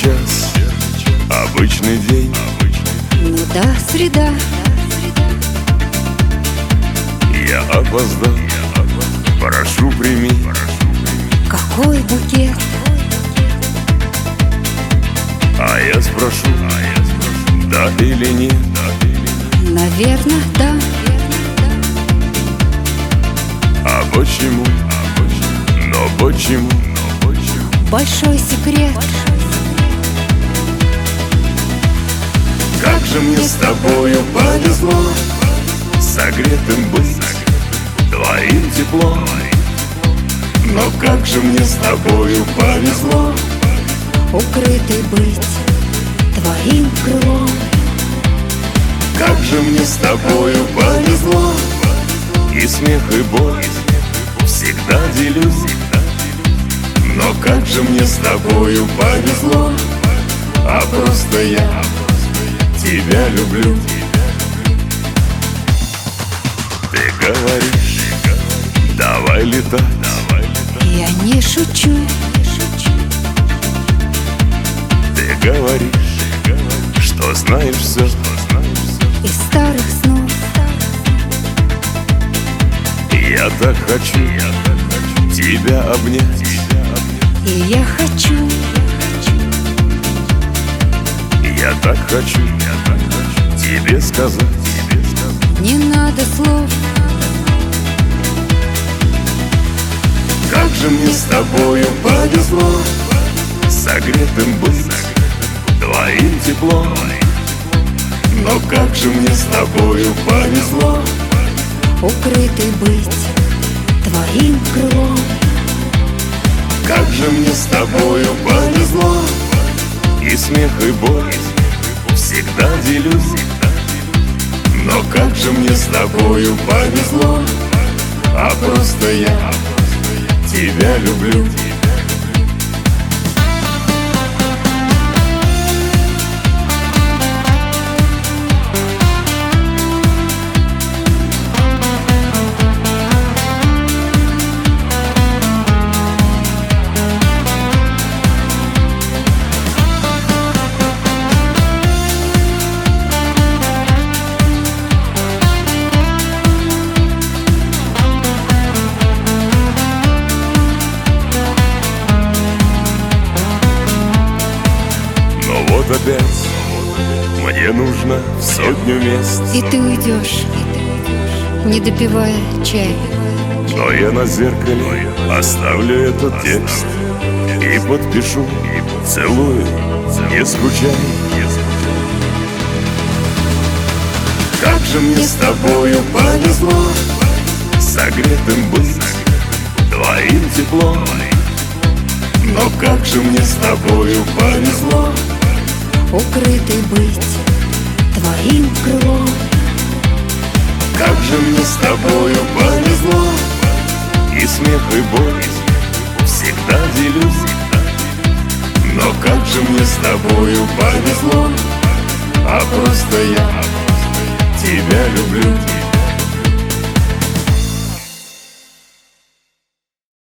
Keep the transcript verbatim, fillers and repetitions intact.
час, обычный день. Ну да, среда. Я опоздал, прошу, прими. Какой букет? А я спрошу, да или нет? Наверное, да. А почему? Но почему? Большой секрет. Как же мне с тобою повезло согретым быть, твоим теплом. Но как же мне с тобою повезло Укрытый быть твоим крылом. Как же мне с тобою повезло, и смех, и боль всегда делюсь. Но как же мне с тобою повезло, а просто я тебя люблю. Ты говоришь, давай летать. Я не шучу. Ты говоришь, что знаешь все Из старых снов. Я так хочу тебя обнять. И я хочу. Я так хочу тебе сказать. Не надо слов. Как же мне с тобою повезло согретым быть, твоим теплом. Но как же мне с тобою повезло Укрытый быть твоим крылом. Как же мне с тобою повезло, и смех, и боль всегда делюсь. Но как же мне с тобою повезло, а просто я тебя люблю. Вот опять мне нужно в сотню мест, И ты уйдешь, не допивая чай. но я на зеркале оставлю этот текст и подпишу: целую, не скучай. Как же мне с тобою повезло согретым быть, твоим теплом. Но как же мне с тобою повезло Укрытый быть твоим крылом. Как же мне с тобою повезло, и смех, и боль всегда делюсь. Но как же мне с тобою повезло, а просто я тебя люблю.